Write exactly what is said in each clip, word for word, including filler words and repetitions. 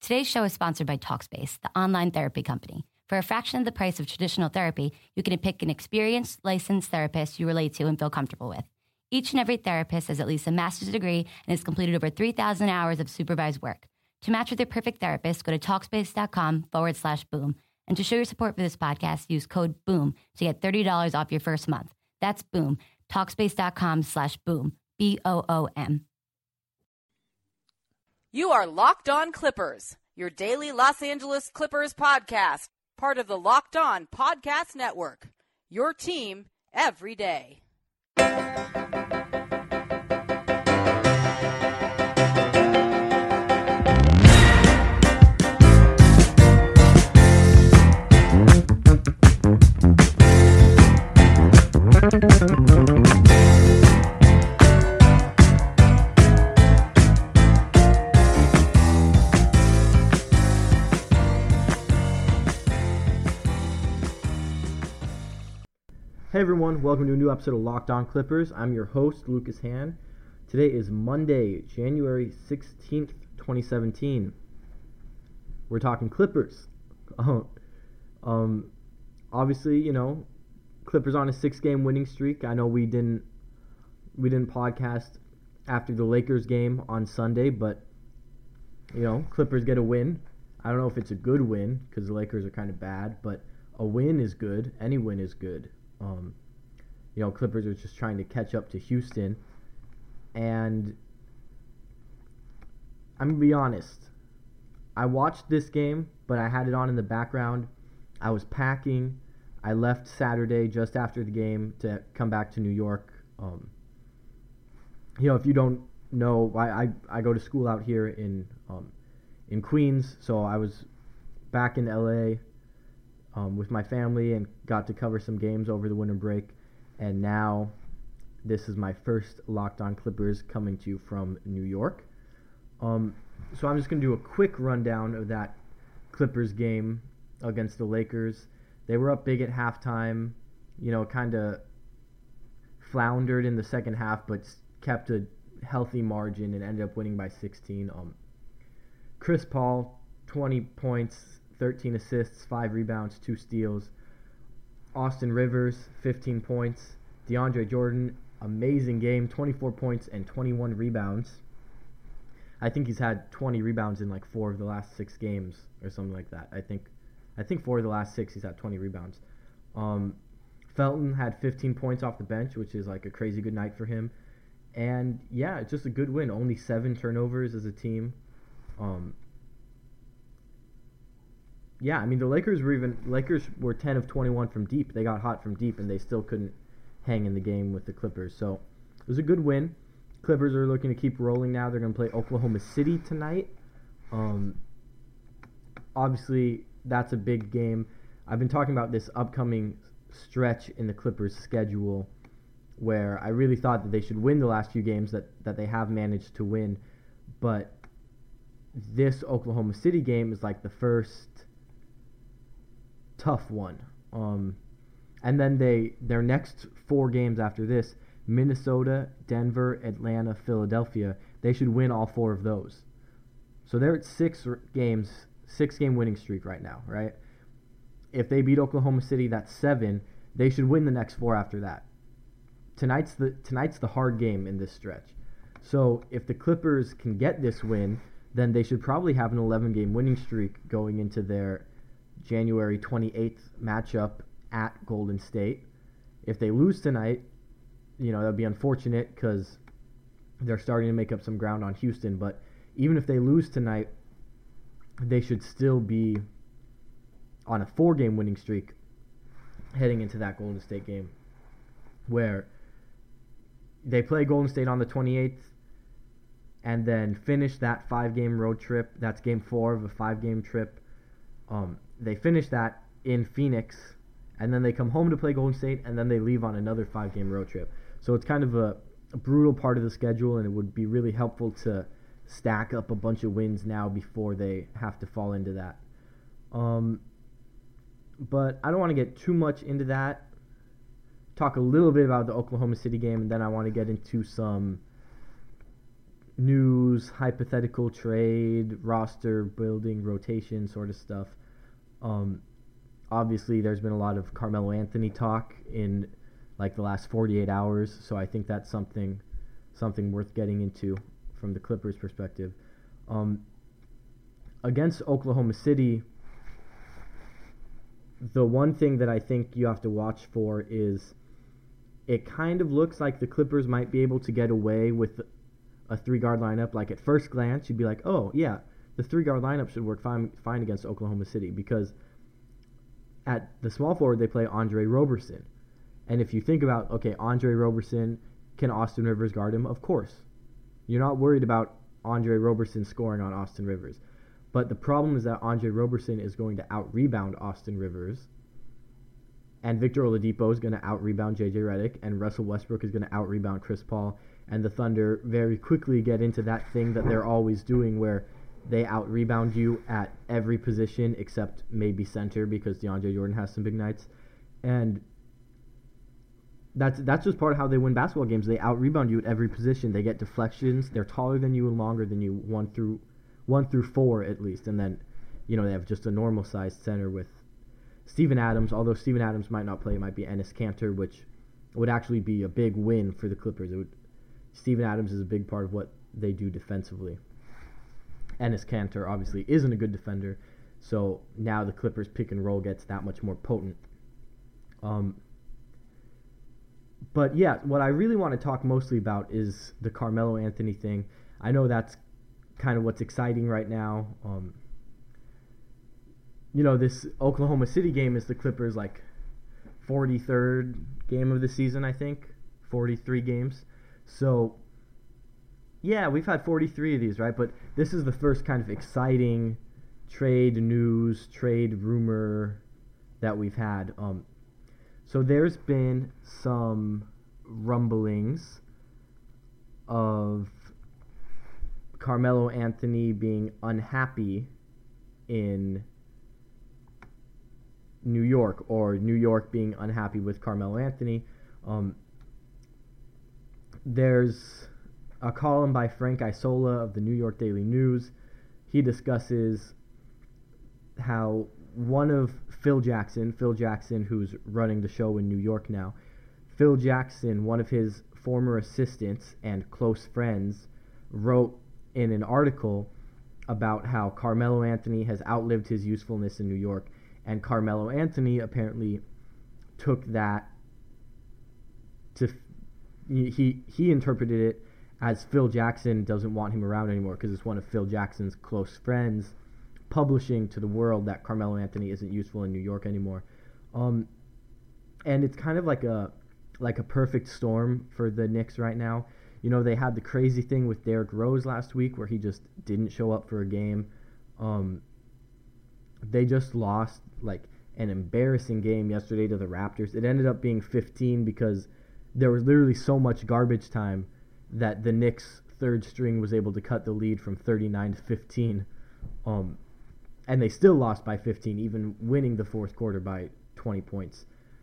Today's show is sponsored by Talkspace, the online therapy company. For a fraction of the price of traditional therapy, you can pick an experienced, licensed therapist you relate to and feel comfortable with. Each and every therapist has at least a master's degree and has completed over three thousand hours of supervised work. To match with your perfect therapist, go to Talkspace.com forward slash boom. And to show your support for this podcast, use code BOOM to get thirty dollars off your first month. That's BOOM. Talkspace.com slash boom. B O O M. You are Locked On Clippers, your daily Los Angeles Clippers podcast, part of the Locked On Podcast Network, your team every day. Hey everyone, welcome to a new episode of Locked On Clippers. I'm your host, Lucas Han. Today is Monday, January sixteenth, twenty seventeen. We're talking Clippers. um, obviously, you know, Clippers on a six-game winning streak. I know we didn't we didn't podcast after the Lakers game on Sunday, but, you know, Clippers get a win. I don't know if it's a good win because the Lakers are kind of bad, but a win is good. Any win is good. Um, you know, Clippers are just trying to catch up to Houston, and I'm going to be honest, I watched this game, but I had it on in the background. I was packing. I left Saturday just after the game to come back to New York. Um, you know, if you don't know, I, I, I go to school out here in um, in Queens, so I was back in L A Um, with my family and got to cover some games over the winter break, and now this is my first Locked On Clippers coming to you from New York. Um, so I'm just going to do a quick rundown of that Clippers game against the Lakers. They were up big at halftime, you know, kind of floundered in the second half, but kept a healthy margin and ended up winning by sixteen. Um, Chris Paul, twenty points, thirteen assists, five rebounds, two steals. Austin Rivers, fifteen points. DeAndre Jordan, amazing game, twenty-four points and twenty-one rebounds. I think he's had twenty rebounds in like four of the last six games or something like that. I think I think four of the last six he's had twenty rebounds. Um, Felton had fifteen points off the bench, which is like a crazy good night for him. And yeah, it's just a good win. Only seven turnovers as a team. Um, Yeah, I mean, the Lakers were even Lakers were ten of twenty-one from deep. They got hot from deep, and they still couldn't hang in the game with the Clippers. So it was a good win. Clippers are looking to keep rolling now. They're going to play Oklahoma City tonight. Um, obviously, that's a big game. I've been talking about this upcoming stretch in the Clippers' schedule where I really thought that they should win the last few games that, that they have managed to win. But this Oklahoma City game is like the first tough one. Um, and then they their next four games after this, Minnesota, Denver, Atlanta, Philadelphia, they should win all four of those. So they're at six games, six-game winning streak right now, right? If they beat Oklahoma City, that's seven. They should win the next four after that. Tonight's the tonight's the hard game in this stretch. So if the Clippers can get this win, then they should probably have an eleven-game winning streak going into their January twenty-eighth matchup at Golden State. If they lose tonight, you know, that would be unfortunate because they're starting to make up some ground on Houston. But even if they lose tonight, they should still be on a four-game winning streak heading into that Golden State game where they play Golden State on the twenty-eighth and then finish that five-game road trip. That's game four of a five-game trip. Um, they finish that in Phoenix, and then they come home to play Golden State, and then they leave on another five-game road trip. So it's kind of a, a brutal part of the schedule, and it would be really helpful to stack up a bunch of wins now before they have to fall into that. Um, but I don't want to get too much into that. Talk a little bit about the Oklahoma City game, and then I want to get into some news, hypothetical trade, roster building, rotation sort of stuff. Um, obviously, there's been a lot of Carmelo Anthony talk in like the last forty-eight hours, so I think that's something something worth getting into from the Clippers' perspective. Um, against Oklahoma City, the one thing that I think you have to watch for is it kind of looks like the Clippers might be able to get away with a three-guard lineup. Like at first glance, you'd be like, oh, yeah, the three-guard lineup should work fine, fine against Oklahoma City because at the small forward, they play Andre Roberson. And if you think about, okay, Andre Roberson, can Austin Rivers guard him? Of course. You're not worried about Andre Roberson scoring on Austin Rivers. But the problem is that Andre Roberson is going to out-rebound Austin Rivers, and Victor Oladipo is going to out-rebound J J Redick, and Russell Westbrook is going to out-rebound Chris Paul, and the Thunder very quickly get into that thing that they're always doing where they out-rebound you at every position except maybe center because DeAndre Jordan has some big nights. And that's that's just part of how they win basketball games. They out-rebound you at every position. They get deflections. They're taller than you and longer than you, one through one through four at least. And then, you know, they have just a normal-sized center with Steven Adams, although Steven Adams might not play. It might be Enes Kanter, which would actually be a big win for the Clippers. It would, Steven Adams is a big part of what they do defensively. Enes Kanter obviously isn't a good defender, so now the Clippers pick and roll gets that much more potent. Um, but yeah, what I really want to talk mostly about is the Carmelo Anthony thing. I know that's kind of what's exciting right now. Um, you know, this Oklahoma City game is the Clippers' like forty-third game of the season, I think, forty-three games. So yeah, we've had forty-three of these, right? But this is the first kind of exciting trade news, trade rumor that we've had. Um, so there's been some rumblings of Carmelo Anthony being unhappy in New York, or New York being unhappy with Carmelo Anthony. Um, there's a column by Frank Isola of the New York Daily News. He discusses how one of Phil Jackson, Phil Jackson, who's running the show in New York now, Phil Jackson, one of his former assistants and close friends, wrote in an article about how Carmelo Anthony has outlived his usefulness in New York, and Carmelo Anthony apparently took that to, he he interpreted it as Phil Jackson doesn't want him around anymore because it's one of Phil Jackson's close friends publishing to the world that Carmelo Anthony isn't useful in New York anymore. Um, and it's kind of like a like a perfect storm for the Knicks right now. You know, they had the crazy thing with Derrick Rose last week where he just didn't show up for a game. Um, they just lost like an embarrassing game yesterday to the Raptors. It ended up being fifteen because there was literally so much garbage time that the Knicks' third string was able to cut the lead from thirty-nine to fifteen. Um, and they still lost by fifteen, even winning the fourth quarter by twenty points.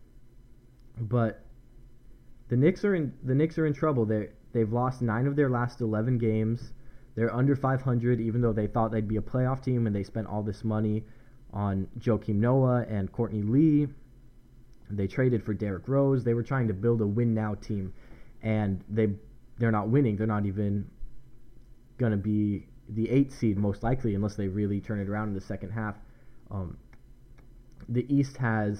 But the Knicks are in the Knicks are in trouble. They they've lost nine of their last eleven games. They're under five hundred, even though they thought they'd be a playoff team, and they spent all this money on Joakim Noah and Courtney Lee. They traded for Derrick Rose. They were trying to build a win-now team, and they they're not winning. They're not even gonna be the eighth seed most likely, unless they really turn it around in the second half. Um, the East has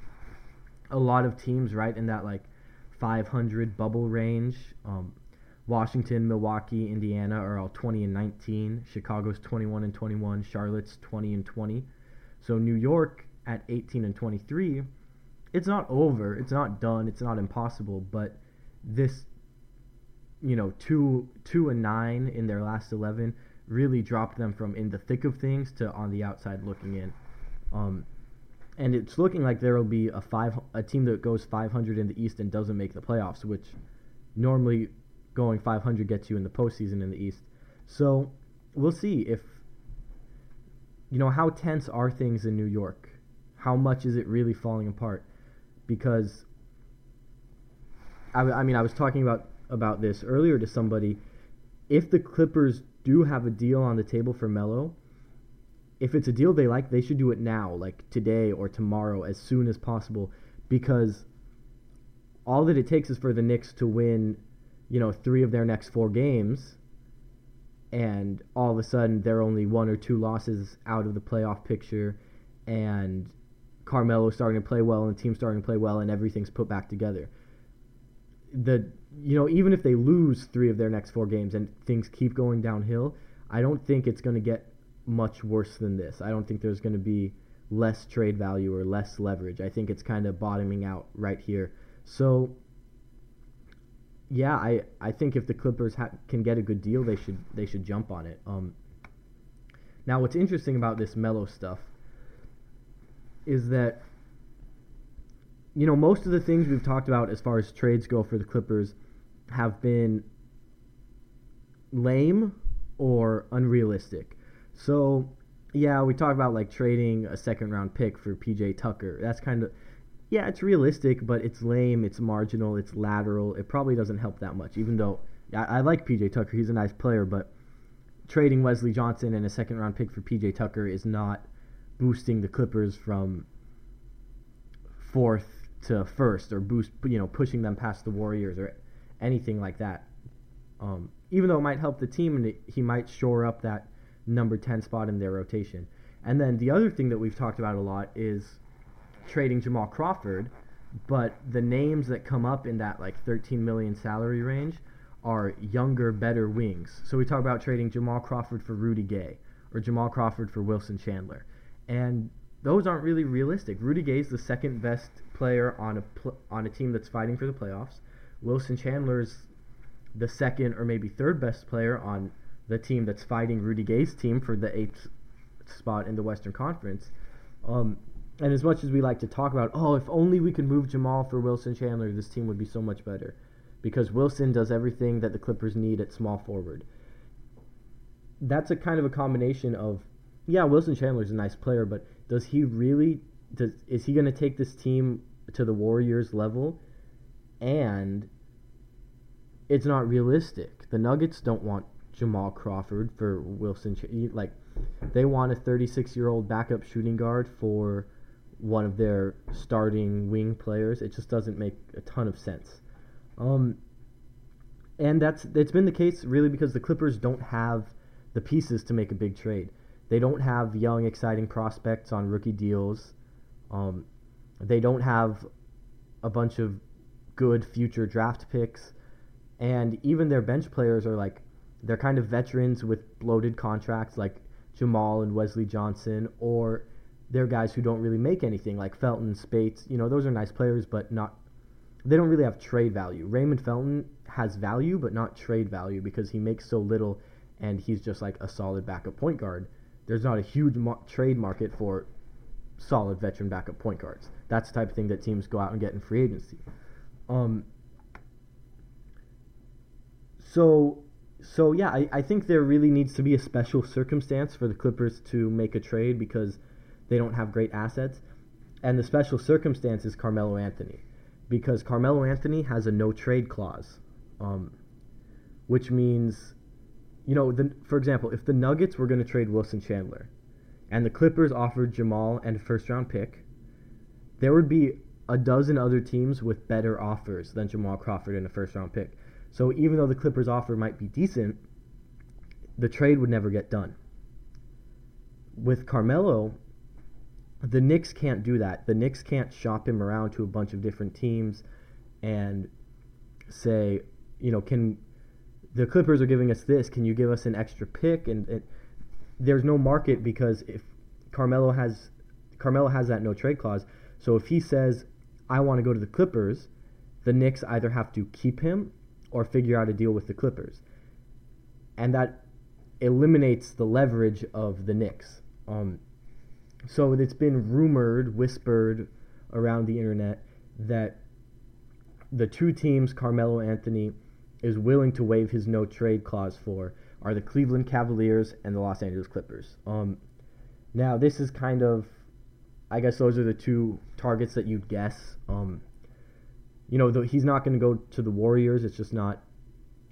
a lot of teams right in that like five hundred bubble range. Um, Washington, Milwaukee, Indiana are all twenty and nineteen. Chicago's twenty-one and twenty-one. Charlotte's twenty and twenty. So New York at eighteen and twenty-three, it's not over. It's not done. It's not impossible. But this, you know, two two and nine in their last eleven really dropped them from in the thick of things to on the outside looking in. Um, and it's looking like there will be a five a team that goes five hundred in the East and doesn't make the playoffs, which normally going five hundred gets you in the postseason in the East. So we'll see if, you know, how tense are things in New York? How much is it really falling apart? Because, I, I mean, I was talking about, about this earlier to somebody. if the Clippers do have a deal on the table for Melo, if it's a deal they like, they should do it now, like today or tomorrow, as soon as possible, because all that it takes is for the Knicks to win, you know, three of their next four games, and all of a sudden they're only one or two losses out of the playoff picture, and Carmelo's starting to play well, and the team's starting to play well, and everything's put back together. The you know, even if they lose three of their next four games and things keep going downhill, I don't think it's going to get much worse than this. I don't think there's going to be less trade value or less leverage. I think it's kind of bottoming out right here. So, yeah, I, I think if the Clippers ha- can get a good deal, they should they should jump on it. Um, now, what's interesting about this Melo stuff is that, you know, most of the things we've talked about as far as trades go for the Clippers have been lame or unrealistic. So, yeah, we talk about, like, trading a second-round pick for P J Tucker. That's kind of, yeah, it's realistic, but it's lame, it's marginal, it's lateral. It probably doesn't help that much, even though I, I like P J Tucker. He's a nice player, but trading Wesley Johnson and a second-round pick for P J Tucker is not boosting the Clippers from fourth to first, or boost, you know, pushing them past the Warriors or anything like that. Um, even though it might help the team, and it, he might shore up that number ten spot in their rotation. And then the other thing that we've talked about a lot is trading Jamal Crawford, but the names that come up in that like thirteen million salary range are younger, better wings. So we talk about trading Jamal Crawford for Rudy Gay, or Jamal Crawford for Wilson Chandler, and those aren't really realistic. Rudy Gay is the second best player on a pl- on a team that's fighting for the playoffs. Wilson Chandler's the second or maybe third best player on the team that's fighting Rudy Gay's team for the eighth spot in the Western Conference. Um, and as much as we like to talk about, oh, if only we could move Jamal for Wilson Chandler, this team would be so much better. Because Wilson does everything that the Clippers need at small forward. That's a kind of a combination of, yeah, Wilson Chandler's a nice player, but does he really, does, is he going to take this team to the Warriors level? And it's not realistic. The Nuggets don't want Jamal Crawford for Wilson. Like, they want a thirty-six-year-old backup shooting guard for one of their starting wing players. It just doesn't make a ton of sense. Um, and that's it's been the case really because the Clippers don't have the pieces to make a big trade. They don't have young, exciting prospects on rookie deals. Um, they don't have a bunch of good future draft picks. And even their bench players are like, they're kind of veterans with bloated contracts like Jamal and Wesley Johnson, or they're guys who don't really make anything like Felton, Spates. You know, those are nice players, but not, they don't really have trade value. Raymond Felton has value, but not trade value because he makes so little and he's just like a solid backup point guard. There's not a huge mar- trade market for solid veteran backup point guards. That's the type of thing that teams go out and get in free agency. Um, so, so yeah, I, I think there really needs to be a special circumstance for the Clippers to make a trade because they don't have great assets. And the special circumstance is Carmelo Anthony, because Carmelo Anthony has a no-trade clause, um, which means, you know, the, for example, if the Nuggets were going to trade Wilson Chandler and the Clippers offered Jamal and a first-round pick, there would be a dozen other teams with better offers than Jamal Crawford and a first-round pick. So even though the Clippers' offer might be decent, the trade would never get done. With Carmelo, the Knicks can't do that. The Knicks can't shop him around to a bunch of different teams and say, you know, can the Clippers are giving us this, can you give us an extra pick? And, and there's no market because if Carmelo has Carmelo has that no trade clause. So if he says, I want to go to the Clippers, the Knicks either have to keep him or figure out a deal with the Clippers. And that eliminates the leverage of the Knicks. Um, so it's been rumored, whispered around the internet that the two teams Carmelo Anthony is willing to waive his no-trade clause for are the Cleveland Cavaliers and the Los Angeles Clippers. Um, now, this is kind of, I guess those are the two targets that you'd guess. Um, you know, the, he's not going to go to the Warriors. It's just not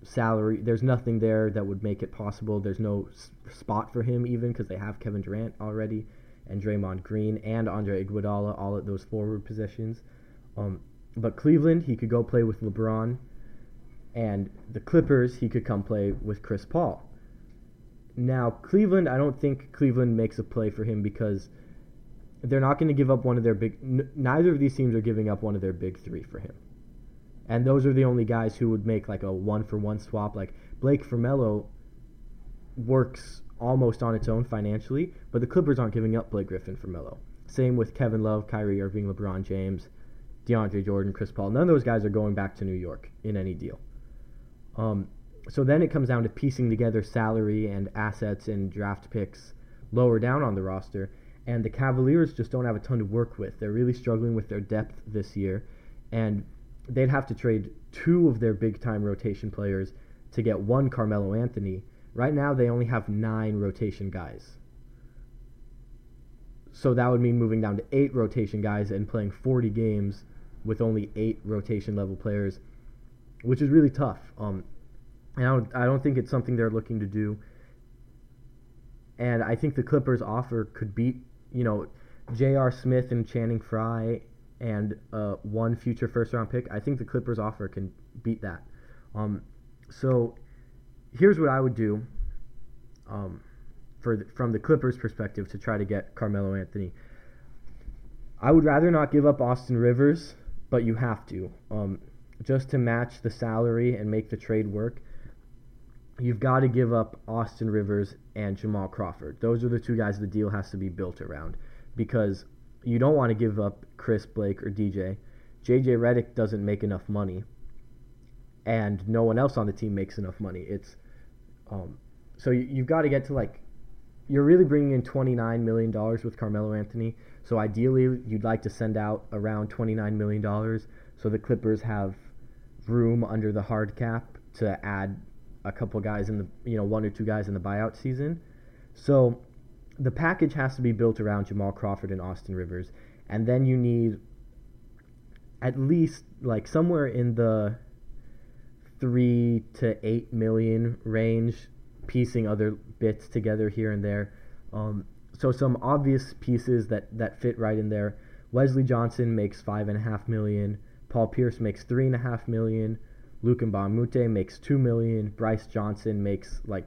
salary. There's nothing there that would make it possible. There's no s- spot for him even because they have Kevin Durant already and Draymond Green and Andre Iguodala all at those forward positions. Um, but Cleveland, he could go play with LeBron, and the Clippers, he could come play with Chris Paul. Now, Cleveland, I don't think Cleveland makes a play for him because they're not going to give up one of their big... N- neither of these teams are giving up one of their big three for him. And those are the only guys who would make like a one-for-one swap. Like Blake for Melo works almost on its own financially, but the Clippers aren't giving up Blake Griffin for Melo. Same with Kevin Love, Kyrie Irving, LeBron James, DeAndre Jordan, Chris Paul. None of those guys are going back to New York in any deal. Um, so then it comes down to piecing together salary and assets and draft picks lower down on the roster. And the Cavaliers just don't have a ton to work with. They're really struggling with their depth this year. And they'd have to trade two of their big-time rotation players to get one Carmelo Anthony. Right now, they only have nine rotation guys. So that would mean moving down to eight rotation guys and playing forty games with only eight rotation-level players, which is really tough. Um, and I don't, I don't think it's something they're looking to do. And I think the Clippers' offer could beat, you know, J R. Smith and Channing Frye and uh, one future first-round pick. I think the Clippers' offer can beat that. Um, so here's what I would do um, for the, from the Clippers' perspective to try to get Carmelo Anthony. I would rather not give up Austin Rivers, but you have to. Um, just to match the salary and make the trade work, you've got to give up Austin Rivers and Jamal Crawford. Those are the two guys the deal has to be built around, because you don't want to give up Chris, Blake, or D J. J J Redick doesn't make enough money, and no one else on the team makes enough money. It's um, so you, you've got to get to like, you're really bringing in twenty-nine million dollars with Carmelo Anthony. So ideally, you'd like to send out around twenty-nine million dollars so the Clippers have room under the hard cap to add a couple guys in the, you know, one or two guys in the buyout season. So the package has to be built around Jamal Crawford and Austin Rivers, and then you need at least like somewhere in the three to eight million range, piecing other bits together here and there. Um, so some obvious pieces that, that fit right in there. Wesley Johnson makes five and a half million. Paul Pierce makes three and a half million. Luke Mbamute makes two million. Bryce Johnson makes like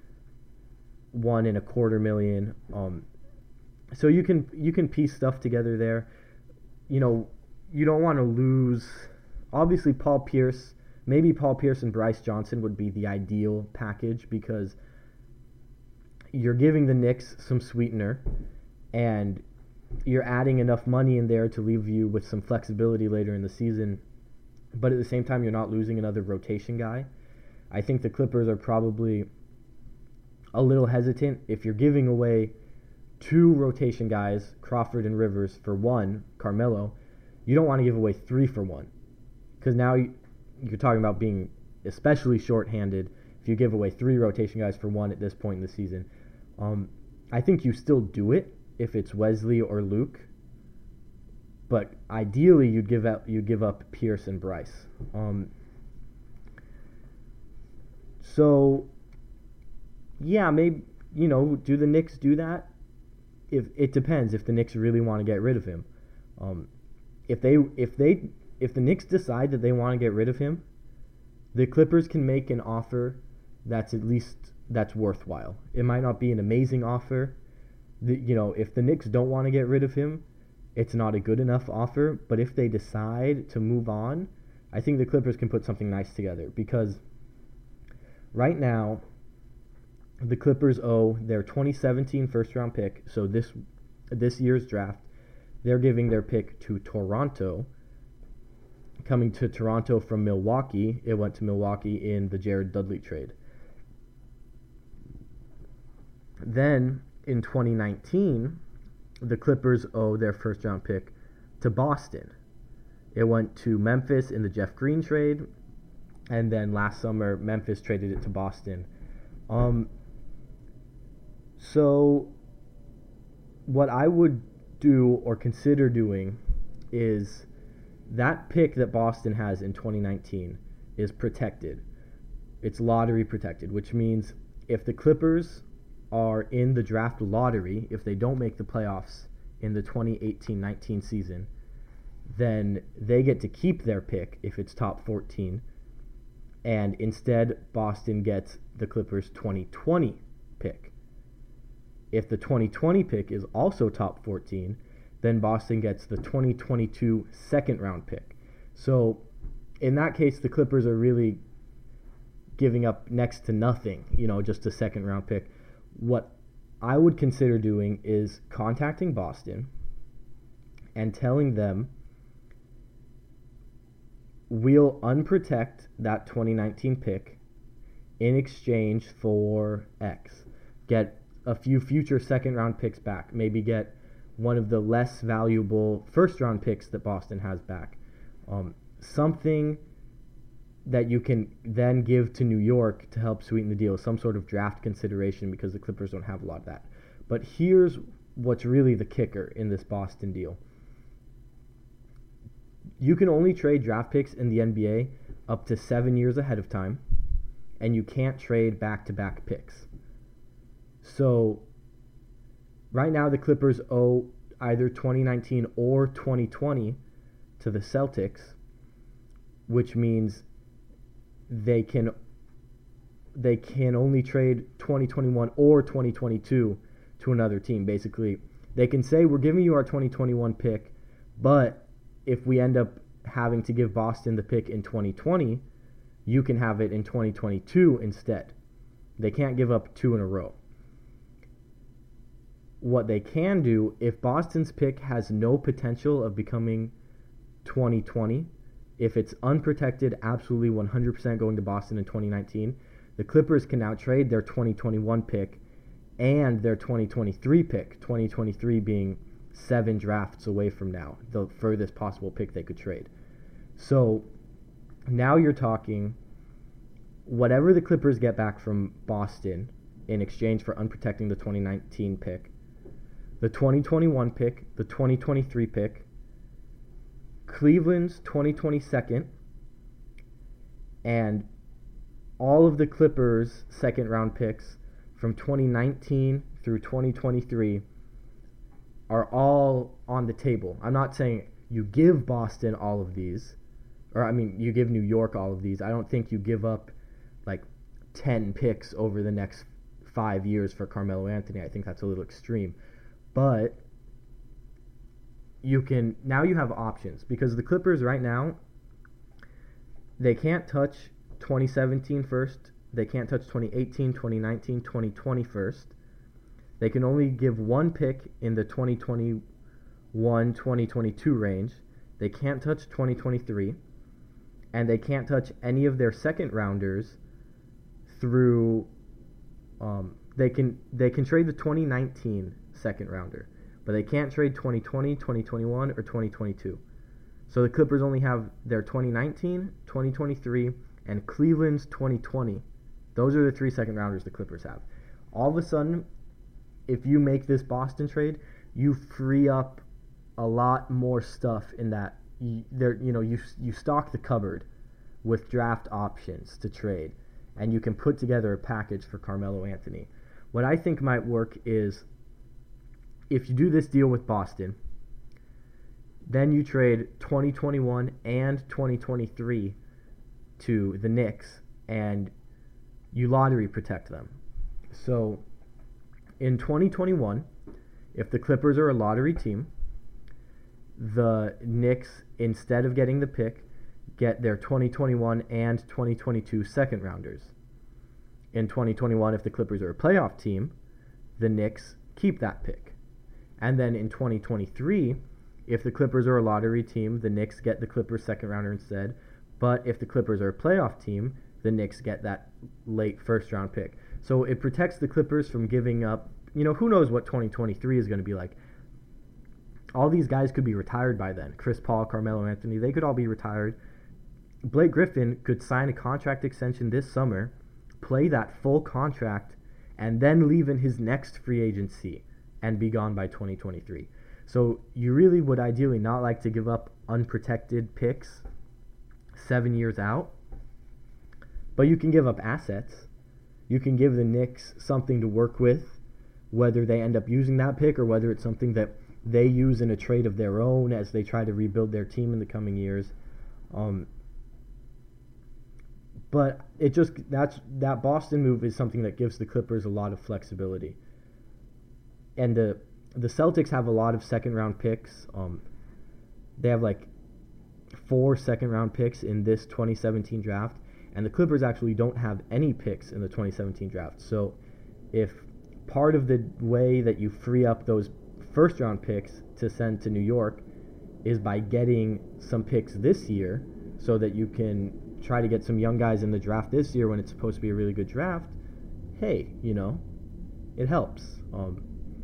one and a quarter million. Um, so you can you can piece stuff together there. You know, you don't want to lose. Obviously, Paul Pierce, maybe Paul Pierce and Bryce Johnson would be the ideal package because you're giving the Knicks some sweetener, and you're adding enough money in there to leave you with some flexibility later in the season. But at the same time, you're not losing another rotation guy. I think the Clippers are probably a little hesitant. If you're giving away two rotation guys, Crawford and Rivers, for one, Carmelo, you don't want to give away three for one. Because now you, you're talking about being especially shorthanded if you give away three rotation guys for one at this point in the season. Um, I think you still do it if it's Wesley or Luke. But ideally, you'd give up you'd give up Pierce and Bryce. Um, so, yeah, maybe, you know, do the Knicks do that? If it depends. If the Knicks really want to get rid of him, um, if they if they if the Knicks decide that they want to get rid of him, the Clippers can make an offer that's at least that's worthwhile. It might not be an amazing offer. The, you know, if the Knicks don't want to get rid of him, it's not a good enough offer, but if they decide to move on, I think the Clippers can put something nice together, because right now the Clippers owe their twenty seventeen first-round pick, so this this year's draft, they're giving their pick to Toronto, coming to Toronto from Milwaukee. It went to Milwaukee in the Jared Dudley trade. Then in twenty nineteen, the Clippers owe their first-round pick to Boston. It went to Memphis in the Jeff Green trade, and then last summer, Memphis traded it to Boston. Um, so what I would do or consider doing is that pick that Boston has in twenty nineteen is protected. it's lottery protected, which means if the Clippers are in the draft lottery, if they don't make the playoffs in the twenty eighteen nineteen season, then they get to keep their pick if it's top fourteen, and instead Boston gets the Clippers' twenty twenty pick. If the twenty twenty pick is also top fourteen, then Boston gets the twenty twenty-two second round pick. So in that case, the Clippers are really giving up next to nothing, you know, just a second round pick. What I would consider doing is contacting Boston and telling them we'll unprotect that twenty nineteen pick in exchange for X. Get a few future second round picks back. Maybe get one of the less valuable first round picks that Boston has back. Um, something that you can then give to New York to help sweeten the deal, some sort of draft consideration, because the Clippers don't have a lot of that. But here's what's really the kicker in this Boston deal. You can only trade draft picks in the N B A up to seven years ahead of time, and you can't trade back-to-back picks. So right now the Clippers owe either twenty nineteen or twenty twenty to the Celtics, which means they can they can only trade twenty twenty-one or twenty twenty-two to another team. Basically, they can say, we're giving you our twenty twenty-one pick, but if we end up having to give Boston the pick in twenty twenty, you can have it in twenty twenty-two instead. They can't give up two in a row. What they can do, if Boston's pick has no potential of becoming twenty twenty, if it's unprotected, absolutely one hundred percent going to Boston in twenty nineteen, the Clippers can now trade their twenty twenty-one pick and their twenty twenty-three pick, twenty twenty-three being seven drafts away from now, the furthest possible pick they could trade. So now you're talking whatever the Clippers get back from Boston in exchange for unprotecting the twenty nineteen pick, the twenty twenty-one pick, the twenty twenty-three pick, Cleveland's twenty twenty second, and all of the Clippers' second round picks from twenty nineteen through twenty twenty-three are all on the table. I'm not saying you give Boston all of these, or I mean you give New York all of these. I don't think you give up like ten picks over the next five years for Carmelo Anthony. I think that's a little extreme. But you can, now you have options, because the Clippers right now, they can't touch twenty seventeen first, they can't touch twenty eighteen, twenty nineteen, twenty twenty first. They can only give one pick in the twenty twenty-one, twenty twenty-two range. They can't touch twenty twenty-three, and they can't touch any of their second rounders through um, they can they can trade the twenty nineteen second rounder, but they can't trade twenty twenty, twenty twenty-one, or twenty twenty-two. So the Clippers only have their twenty nineteen, twenty twenty-three, and Cleveland's twenty twenty. Those are the three second rounders the Clippers have. All of a sudden, if you make this Boston trade, you free up a lot more stuff in that. You, there, you know, you you stock the cupboard with draft options to trade, and you can put together a package for Carmelo Anthony. What I think might work is, if you do this deal with Boston, then you trade twenty twenty-one and twenty twenty-three to the Knicks, and you lottery protect them. So in twenty twenty-one, if the Clippers are a lottery team, the Knicks, instead of getting the pick, get their twenty twenty-one and twenty twenty-two second rounders. In twenty twenty-one, if the Clippers are a playoff team, the Knicks keep that pick. And then in twenty twenty-three, if the Clippers are a lottery team, the Knicks get the Clippers second rounder instead. But if the Clippers are a playoff team, the Knicks get that late first round pick. So it protects the Clippers from giving up, you know, who knows what twenty twenty-three is going to be like. All these guys could be retired by then. Chris Paul, Carmelo Anthony, they could all be retired. Blake Griffin could sign a contract extension this summer, play that full contract, and then leave in his next free agency and be gone by twenty twenty-three. So you really would ideally not like to give up unprotected picks seven years out. But you can give up assets. You can give the Knicks something to work with, whether they end up using that pick or whether it's something that they use in a trade of their own as they try to rebuild their team in the coming years. Um, but it just that's that Boston move is something that gives the Clippers a lot of flexibility. And the the Celtics have a lot of second round picks. Um, they have like four second round picks in this twenty seventeen draft, and the Clippers actually don't have any picks in the twenty seventeen draft. So if part of the way that you free up those first round picks to send to New York is by getting some picks this year so that you can try to get some young guys in the draft this year when it's supposed to be a really good draft, hey, you know, it helps. Um,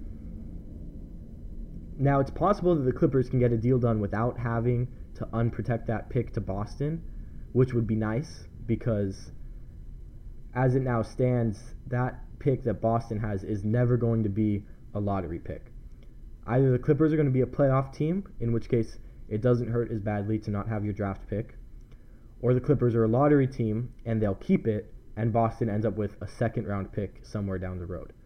now, it's possible that the Clippers can get a deal done without having to unprotect that pick to Boston, which would be nice because as it now stands, that pick that Boston has is never going to be a lottery pick. Either the Clippers are going to be a playoff team, in which case it doesn't hurt as badly to not have your draft pick, or the Clippers are a lottery team and they'll keep it, and Boston ends up with a second round pick somewhere down the road.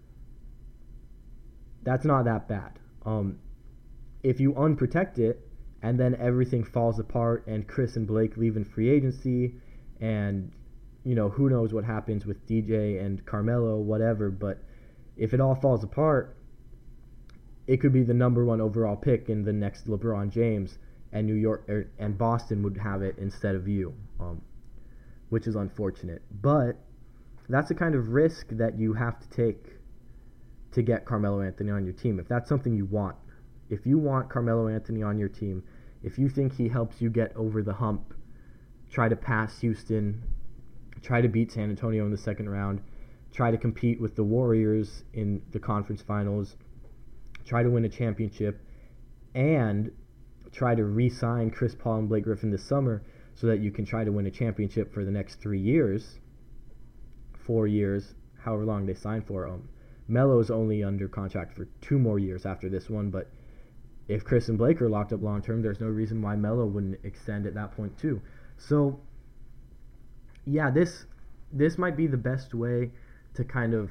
That's not that bad. Um, if you unprotect it and then everything falls apart and Chris and Blake leave in free agency and, you know, who knows what happens with D J and Carmelo, whatever, but if it all falls apart, it could be the number one overall pick in the next LeBron James, and New York er, and Boston would have it instead of you, um, which is unfortunate. But that's the kind of risk that you have to take to get Carmelo Anthony on your team. If that's something you want, if you want Carmelo Anthony on your team, if you think he helps you get over the hump, try to pass Houston, try to beat San Antonio in the second round, try to compete with the Warriors in the conference finals, try to win a championship, and try to re-sign Chris Paul and Blake Griffin this summer so that you can try to win a championship for the next three years, four years, however long they sign for. Um, Melo's only under contract for two more years after this one, but if Chris and Blake are locked up long-term, there's no reason why Melo wouldn't extend at that point too. So, yeah, this this might be the best way to kind of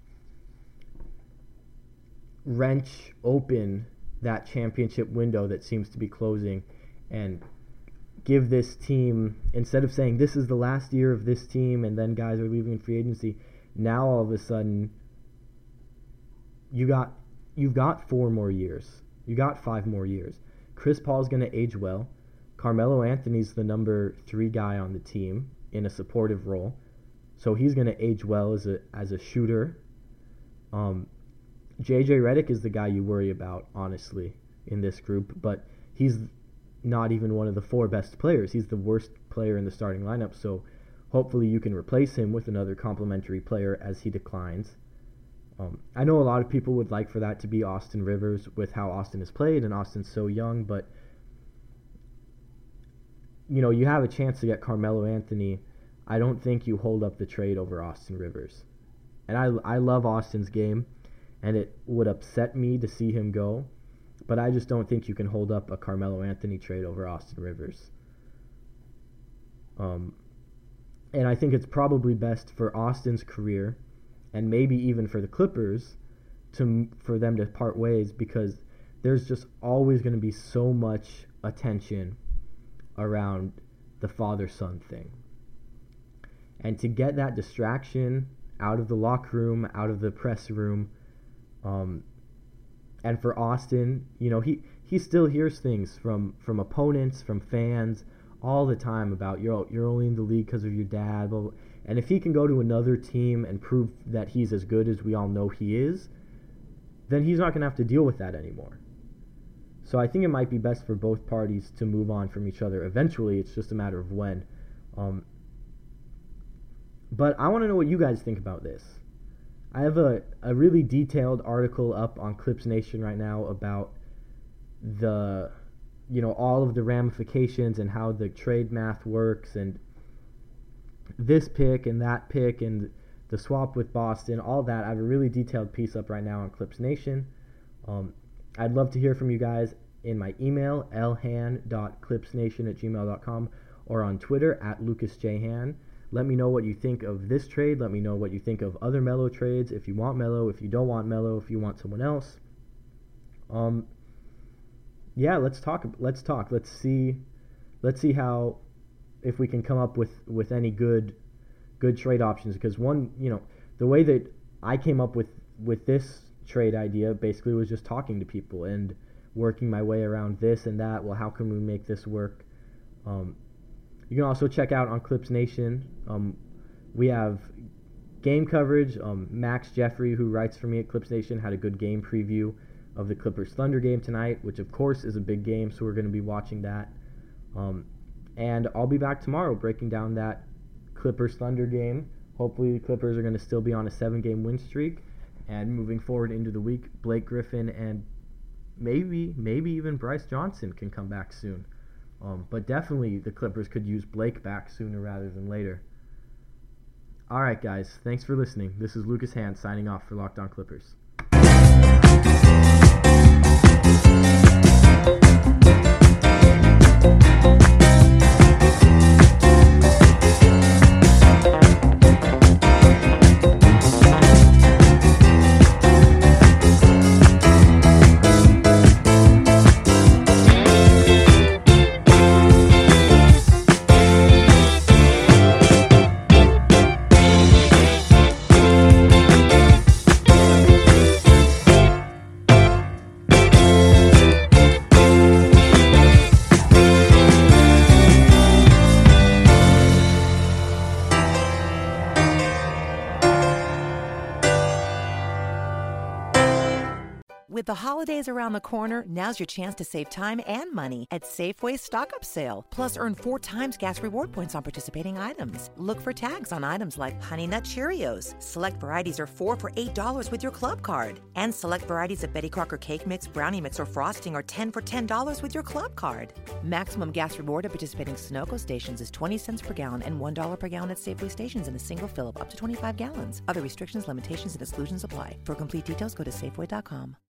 wrench open that championship window that seems to be closing and give this team, instead of saying this is the last year of this team and then guys are leaving in free agency, now all of a sudden you got you've got four more years. You got five more years. Chris Paul's going to age well. Carmelo Anthony's the number three guy on the team in a supportive role, so he's going to age well as a as a shooter. Um, J J Redick is the guy you worry about, honestly, in this group, but he's not even one of the four best players. He's the worst player in the starting lineup, so hopefully you can replace him with another complementary player as he declines. Um, I know a lot of people would like for that to be Austin Rivers with how Austin has played, and Austin's so young, but you know, you have a chance to get Carmelo Anthony. I don't think you hold up the trade over Austin Rivers. And I, I love Austin's game, and it would upset me to see him go, but I just don't think you can hold up a Carmelo Anthony trade over Austin Rivers. Um, and I think it's probably best for Austin's career, and maybe even for the Clippers, to for them to part ways, because there's just always going to be so much attention around the father-son thing. And to get that distraction out of the locker room, out of the press room, um, and for Austin, you know, he, he still hears things from, from opponents, from fans, all the time about, you're, you're only in the league because of your dad, blah, blah. And if he can go to another team and prove that he's as good as we all know he is, then he's not going to have to deal with that anymore. So I think it might be best for both parties to move on from each other. Eventually, it's just a matter of when. Um, but I want to know what you guys think about this. I have a, a really detailed article up on Clips Nation right now about the, you know, all of the ramifications and how the trade math works, and this pick and that pick and the swap with Boston, all that. I have a really detailed piece up right now on Clips Nation. Um, I'd love to hear from you guys in my email, l han dot clips nation at gmail dot com, or on Twitter at lucas j han. Let me know what you think of this trade. Let me know what you think of other Melo trades. If you want Melo, if you don't want Melo, if you want someone else. Um, yeah, let's talk. Let's talk. Let's see. Let's see how, if we can come up with, with any good, good trade options. Because one, you know, the way that I came up with, with this trade idea basically was just talking to people and working my way around this and that. Well, how can we make this work? Um, you can also check out on Clips Nation. Um, we have game coverage. Um, Max Jeffrey, who writes for me at Clips Nation, had a good game preview of the Clippers Thunder game tonight, which of course is a big game, so we're going to be watching that. Um, and I'll be back tomorrow breaking down that Clippers Thunder game. Hopefully the Clippers are going to still be on a seven-game win streak, and moving forward into the week, Blake Griffin and maybe, maybe even Bryce Johnson can come back soon. Um, but definitely the Clippers could use Blake back sooner rather than later. All right, guys. Thanks for listening. This is Lucas Hand signing off for Locked On Clippers. With the holidays around the corner, now's your chance to save time and money at Safeway's stock-up sale. Plus, earn four times gas reward points on participating items. Look for tags on items like Honey Nut Cheerios. Select varieties are four for eight dollars with your club card. And select varieties of Betty Crocker Cake Mix, Brownie Mix, or Frosting are ten for ten dollars with your club card. Maximum gas reward at participating Sunoco stations is twenty cents per gallon and one dollar per gallon at Safeway stations in a single fill-up up to twenty-five gallons. Other restrictions, limitations, and exclusions apply. For complete details, go to Safeway dot com.